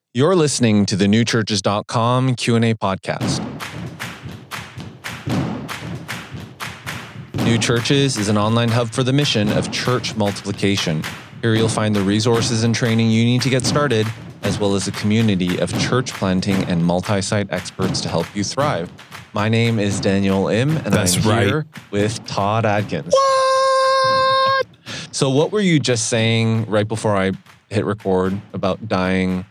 You're listening to the newchurches.com Q&A podcast. New Churches is an online hub for the mission of church multiplication. Here you'll find the resources and training you need to get started, as well as a community of church planting and multi-site experts to help you thrive. My name is Daniel Im, and I'm here with Todd Adkins. What? So what were you just saying right before I hit record about dying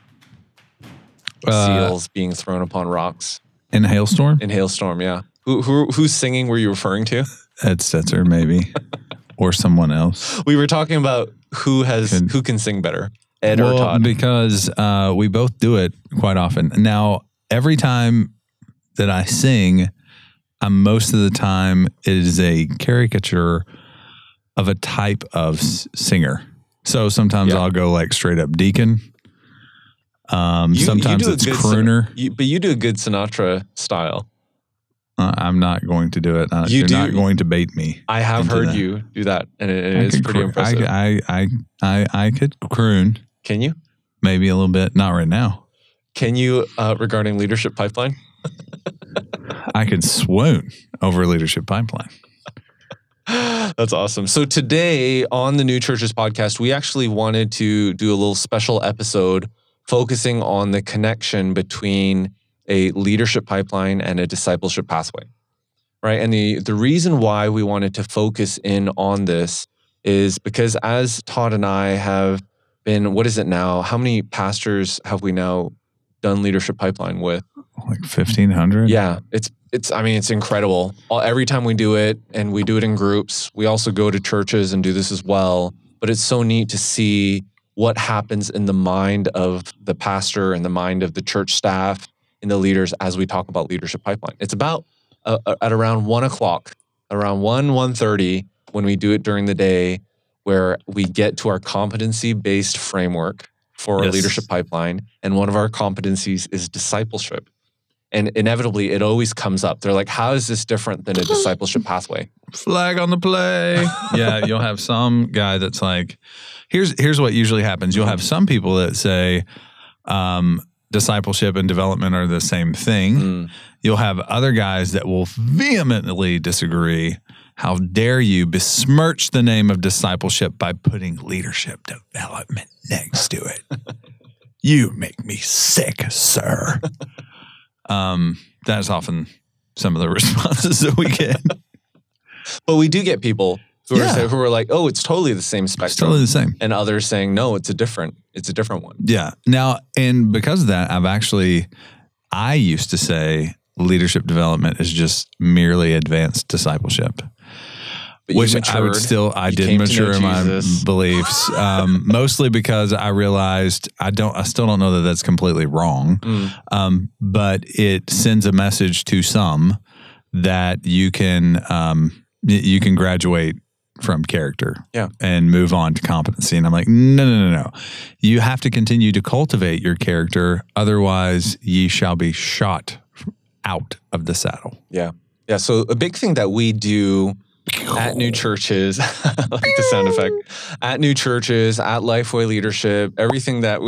seals being thrown upon rocks? In a hailstorm? In hailstorm, yeah. Who's singing were you referring to? Ed Stetzer, maybe. Or someone else. We were talking about who can sing better, Ed or Todd. Because we both do it quite often. Now, every time that I sing, most of the time it is a caricature of a type of singer. So sometimes I'll go like straight up deacon. Sometimes it's crooner. But you do a good Sinatra style. I'm not going to do it. You're not going to bait me. I have heard you do that, and it is pretty impressive. I could croon. Can you? Maybe a little bit. Not right now. Can you, regarding Leadership Pipeline? I could swoon over Leadership Pipeline. That's awesome. So today on the New Churches podcast, we actually wanted to do a little special episode focusing on the connection between a leadership pipeline and a discipleship pathway, right? And the reason why we wanted to focus in on this is because as Todd and I have been, what is it now? How many pastors have we now done leadership pipeline with? Like 1,500? Yeah, it's incredible. Every time we do it, and we do it in groups, we also go to churches and do this as well. But it's so neat to see what happens in the mind of the pastor and the mind of the church staff and the leaders as we talk about leadership pipeline. It's about at around 1 o'clock, around 1:30 when we do it during the day, where we get to our competency-based framework for our leadership pipeline. And one of our competencies is discipleship. And inevitably, it always comes up. They're like, how is this different than a discipleship pathway? Flag on the play. Yeah, you'll have some guy that's like, here's what usually happens. You'll have some people that say discipleship and development are the same thing. You'll have other guys that will vehemently disagree. How dare you besmirch the name of discipleship by putting leadership development next to it? You make me sick, sir. That's often some of the responses that we get. But we do get people who are like, oh, it's totally the same spectrum. It's totally the same. And others saying, no, it's a different one. Yeah. Now, and because of that, I used to say leadership development is just merely advanced discipleship. But which I did mature in my beliefs, mostly because I realized I still don't know that that's completely wrong, but it sends a message to some that you can graduate from character and move on to competency. And I'm like, no. You have to continue to cultivate your character, otherwise ye shall be shot out of the saddle. Yeah. Yeah. So a big thing that we do at New Churches, I like the sound effect, at New Churches, at Lifeway Leadership, everything that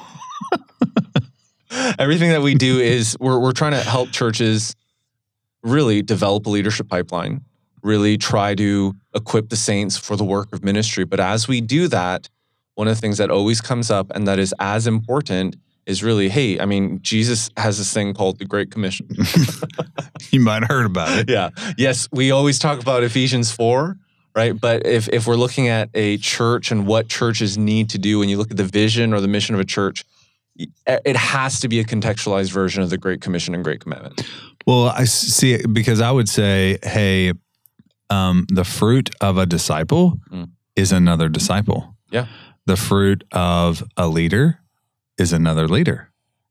we do is we're trying to help churches really develop a leadership pipeline, really try to equip the saints for the work of ministry. But as we do that, one of the things that always comes up and that is as important is really, hey, Jesus has this thing called the Great Commission. You might have heard about it. Yeah. Yes, we always talk about Ephesians 4, right? But if we're looking at a church and what churches need to do, when you look at the vision or the mission of a church, it has to be a contextualized version of the Great Commission and Great Commandment. Well, I see it because I would say, hey, the fruit of a disciple is another disciple. Yeah. The fruit of a leader is another leader.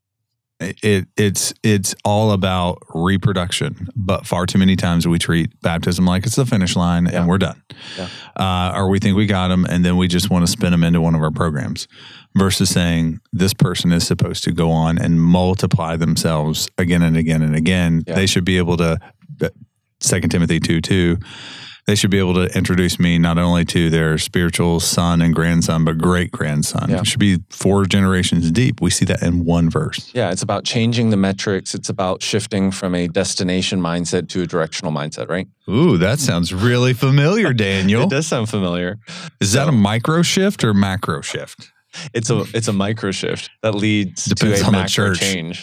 It's all about reproduction, but far too many times we treat baptism like it's the finish line and we're done. Yeah. Or we think we got them and then we just want to spin them into one of our programs versus saying this person is supposed to go on and multiply themselves again and again and again. Yeah. They should be able to, 2 Timothy 2:2, they should be able to introduce me not only to their spiritual son and grandson, but great-grandson. It should be 4 generations deep. We see that in one verse. Yeah, it's about changing the metrics. It's about shifting from a destination mindset to a directional mindset, right? Ooh, that sounds really familiar, Daniel. It does sound familiar. Is that a micro shift or macro shift? It's a micro shift that leads to a macro change.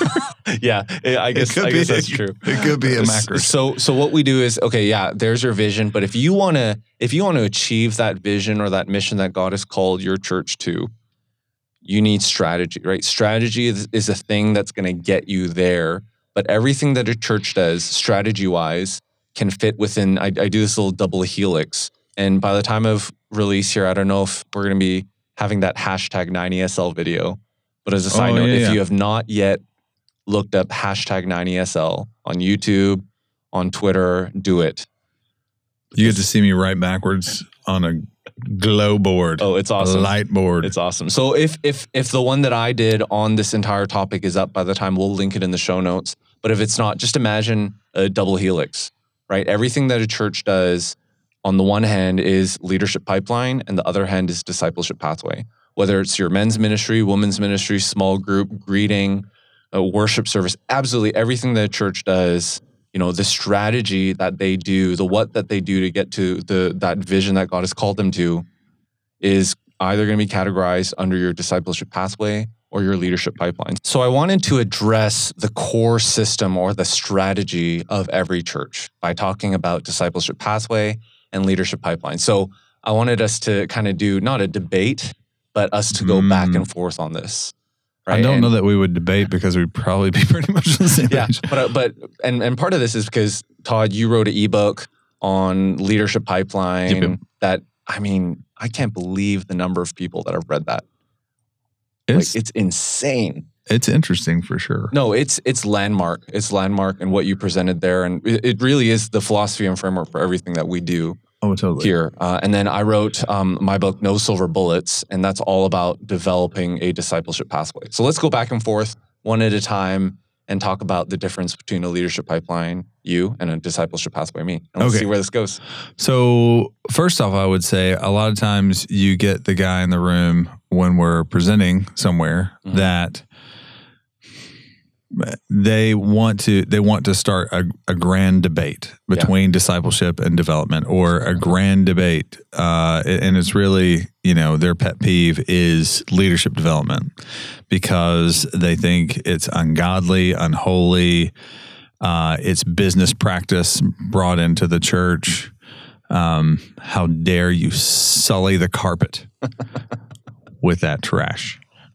Yeah, I guess that's true. It could be a macro. So what we do is, there's your vision. But if you want to achieve that vision or that mission that God has called your church to, you need strategy, right? Strategy is a thing that's going to get you there. But everything that a church does, strategy-wise, can fit within. I do this little double helix, and by the time of release here, I don't know if we're going to be having that hashtag 90SL video. But as a side note, if you have not yet looked up hashtag 90SL on YouTube, on Twitter, do it. You get to see me write backwards on a glow board. Oh, it's awesome. A light board. It's awesome. So if the one that I did on this entire topic is up by the time, we'll link it in the show notes. But if it's not, just imagine a double helix, right? Everything that a church does, on the one hand is leadership pipeline, and the other hand is discipleship pathway. Whether it's your men's ministry, women's ministry, small group, greeting, worship service, absolutely everything that a church does, the strategy that they do, the what that they do to get to that vision that God has called them to, is either going to be categorized under your discipleship pathway or your leadership pipeline. So I wanted to address the core system or the strategy of every church by talking about discipleship pathway and leadership pipeline. So I wanted us to kind of do not a debate, but us to go back and forth on this. Right? I don't know that we would debate because we'd probably be pretty much on the same page. But part of this is because, Todd, you wrote an ebook on leadership pipeline that, I can't believe the number of people that have read that. It's insane. It's interesting for sure. No, it's landmark. It's landmark in what you presented there. And it really is the philosophy and framework for everything that we do here. And then I wrote my book, No Silver Bullets, and that's all about developing a discipleship pathway. So let's go back and forth one at a time and talk about the difference between a leadership pipeline, you, and a discipleship pathway, me. And let's see where this goes. So first off, I would say a lot of times you get the guy in the room when we're presenting somewhere that they want to start a grand debate between discipleship and development, or a grand debate, and it's really, their pet peeve is leadership development, because they think it's ungodly, unholy, it's business practice brought into the church. How dare you sully the carpet with that trash?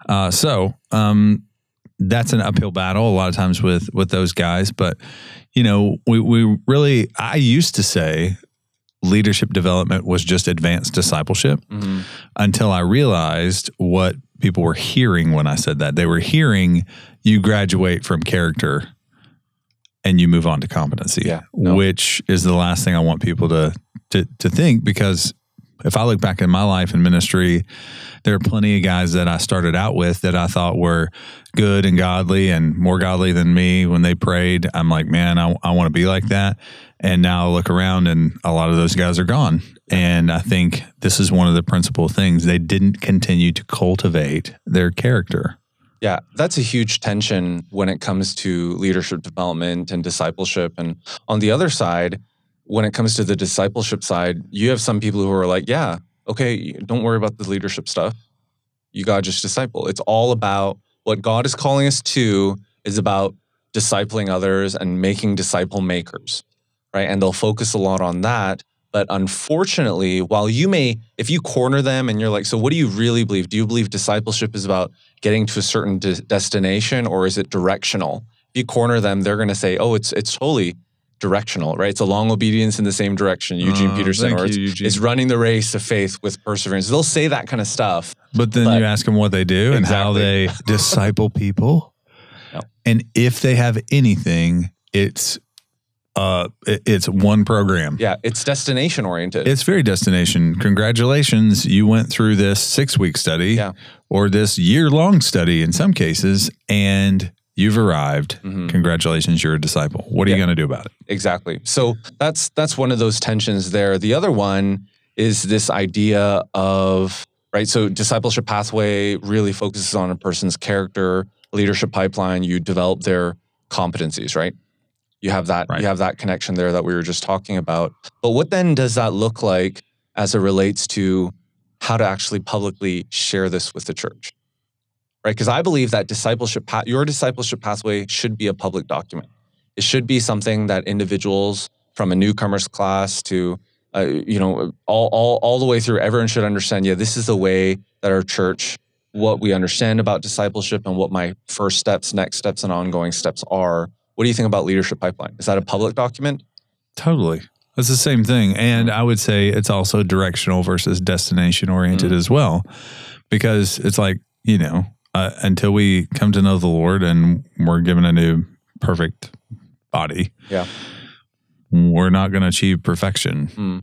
That's an uphill battle a lot of times with those guys. But, we really, I used to say leadership development was just advanced discipleship until I realized what people were hearing when I said that. They were hearing you graduate from character and you move on to competency, which is the last thing I want people to think, because if I look back in my life in ministry, there are plenty of guys that I started out with that I thought were good and godly and more godly than me. When they prayed, I'm like, man, I want to be like that. And now I look around and a lot of those guys are gone. And I think this is one of the principal things. They didn't continue to cultivate their character. Yeah, that's a huge tension when it comes to leadership development and discipleship. And on the other side, when it comes to the discipleship side, you have some people who are like, yeah, okay, don't worry about the leadership stuff. You got to just disciple. It's all about what God is calling us to, is about discipling others and making disciple makers, right? And they'll focus a lot on that. But unfortunately, while if you corner them and you're like, so what do you really believe? Do you believe discipleship is about getting to a certain destination, or is it directional? If you corner them, they're going to say, oh, it's totally directional, right? It's a long obedience in the same direction, Eugene Peterson, or it's running the race of faith with perseverance. They'll say that kind of stuff. But then you ask them what they do and how they disciple people. No. And if they have anything, it's one program. Yeah, it's destination oriented. It's very destination. Congratulations, you went through this 6-week study or this year-long study in some cases, and you've arrived. Congratulations, you're a disciple. What are you going to do about it? Exactly. So that's one of those tensions there. The other one is this idea of, right, so discipleship pathway really focuses on a person's character. Leadership pipeline, you develop their competencies, right? You have that you have that connection there that we were just talking about. But what then does that look like as it relates to how to actually publicly share this with the church? Right? Because I believe that your discipleship pathway should be a public document. It should be something that individuals from a newcomer's class to all the way through, everyone should understand, this is the way that our church, what we understand about discipleship and what my first steps, next steps, and ongoing steps are. What do you think about Leadership Pipeline? Is that a public document? Totally. It's the same thing. And I would say it's also directional versus destination oriented as well, because it's like, until we come to know the Lord and we're given a new perfect body, we're not going to achieve perfection.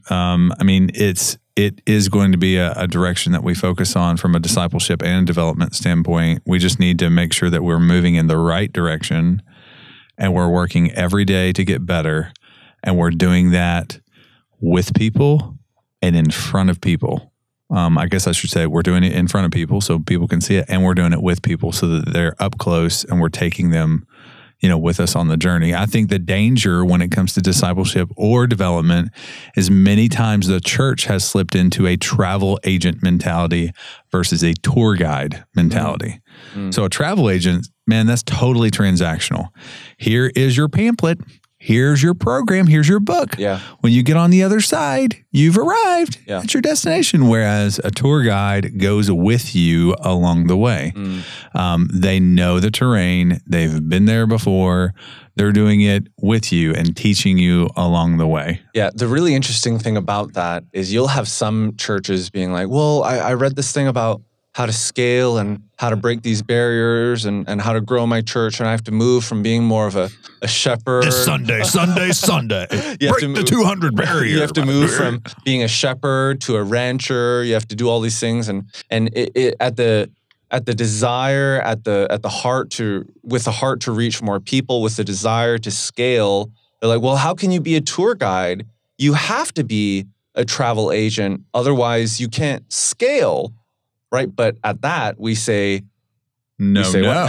It is going to be a direction that we focus on from a discipleship and development standpoint. We just need to make sure that we're moving in the right direction and we're working every day to get better. And we're doing that with people and in front of people. I guess I should say we're doing it in front of people so people can see it, and we're doing it with people so that they're up close and we're taking them, with us on the journey. I think the danger when it comes to discipleship or development is many times the church has slipped into a travel agent mentality versus a tour guide mentality. So a travel agent, man, that's totally transactional. Here is your pamphlet. Here's your program. Here's your book. Yeah. When you get on the other side, you've arrived at your destination. Whereas a tour guide goes with you along the way. They know the terrain. They've been there before. They're doing it with you and teaching you along the way. Yeah. The really interesting thing about that is you'll have some churches being like, well, I read this thing about how to scale and how to break these barriers and how to grow my church. And I have to move from being more of a shepherd. This Sunday. Break the 200 barrier. You have to move from being a shepherd to a rancher. You have to do all these things. And it at the desire, at the heart with the heart to reach more people, with the desire to scale, they're like, well, how can you be a tour guide? You have to be a travel agent. Otherwise you can't scale. Right, but at that we say no.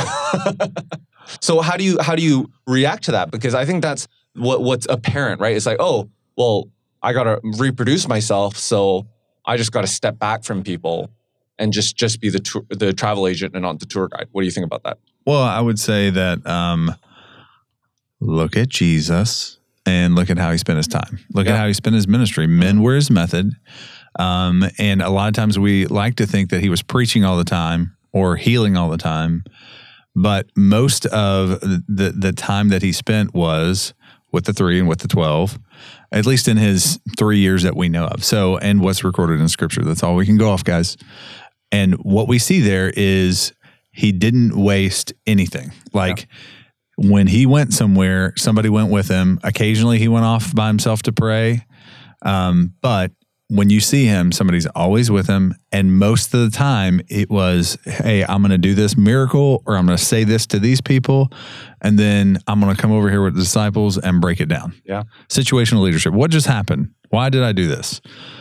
So how do you react to that? Because I think that's what's apparent, right? It's like, oh, well, I got to reproduce myself, so I just got to step back from people and just be the travel agent and not the tour guide. What do you think about that? Well, I would say that look at Jesus and look at how he spent his time. Look at how he spent his ministry. Men were his method. And a lot of times we like to think that he was preaching all the time or healing all the time. But most of the time that he spent was with the 3 and with the 12, at least in his 3 years that we know of. So, and what's recorded in Scripture. That's all we can go off, guys. And what we see there is he didn't waste anything. When he went somewhere, somebody went with him. Occasionally he went off by himself to pray. But when you see him, somebody's always with him. And most of the time it was, hey, I'm going to do this miracle, or I'm going to say this to these people. And then I'm going to come over here with the disciples and break it down. Yeah. Situational leadership. What just happened? Why did I do this?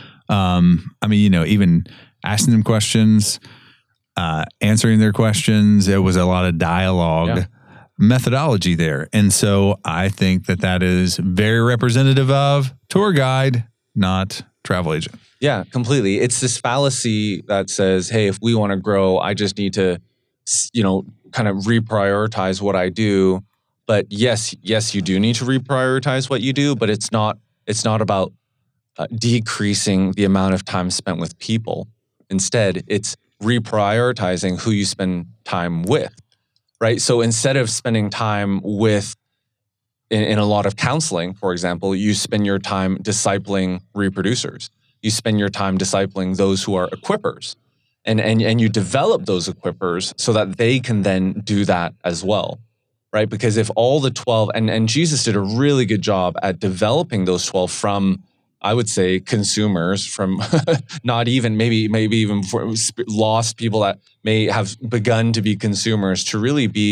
Even asking them questions, answering their questions. It was a lot of dialogue methodology there. And so I think that is very representative of tour guide, not travel agent. Yeah, completely. It's this fallacy that says, hey, if we want to grow, I just need to, kind of reprioritize what I do. But yes, you do need to reprioritize what you do, but it's not about decreasing the amount of time spent with people. Instead, it's reprioritizing who you spend time with, right? So instead of spending time with in a lot of counseling, for example, you spend your time discipling reproducers. You spend your time discipling those who are equippers. And you develop those equippers so that they can then do that as well, right? Because if all the 12, and Jesus did a really good job at developing those 12 from, I would say, consumers, from not even, maybe even for lost people that may have begun to be consumers, to really be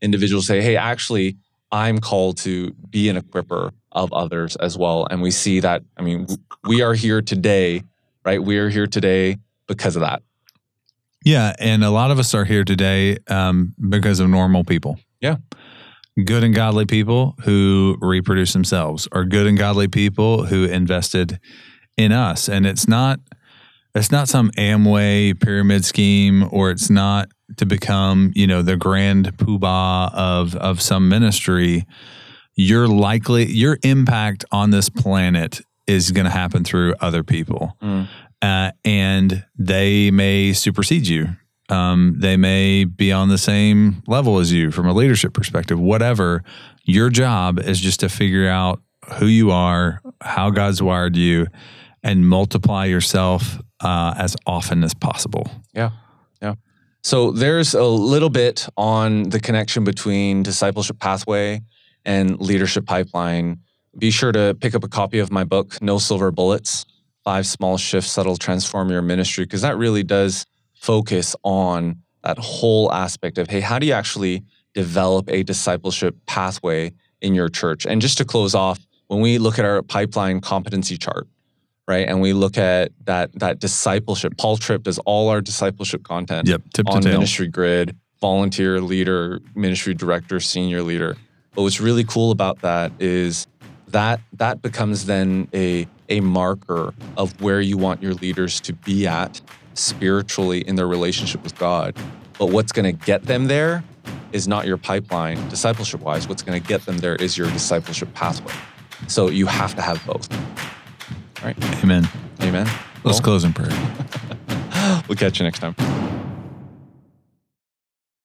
individuals say, hey, actually, I'm called to be an equipper of others as well. And we see that, I mean, we are here today, right? We are here today because of that. Yeah. And a lot of us are here today because of normal people. Yeah. Good and godly people who reproduce themselves, or good and godly people who invested in us. And it's not some Amway pyramid scheme, or it's not to become, the grand poobah of some ministry. Your impact on this planet is going to happen through other people. And they may supersede you. They may be on the same level as you from a leadership perspective, whatever. Your job is just to figure out who you are, how God's wired you, and multiply yourself as often as possible. Yeah. So there's a little bit on the connection between Discipleship Pathway and Leadership Pipeline. Be sure to pick up a copy of my book, No Silver Bullets, 5 Small Shifts That'll Transform Your Ministry, because that really does focus on that whole aspect of, hey, how do you actually develop a discipleship pathway in your church? And just to close off, when we look at our pipeline competency chart, right, and we look at that discipleship, Paul Tripp does all our discipleship content on Ministry Grid, volunteer leader, ministry director, senior leader. But what's really cool about that is that becomes then a marker of where you want your leaders to be at spiritually in their relationship with God. But what's going to get them there is not your pipeline, discipleship-wise. What's going to get them there is your discipleship pathway. So you have to have both. All right. Amen. Amen. Let's close in prayer. We'll catch you next time.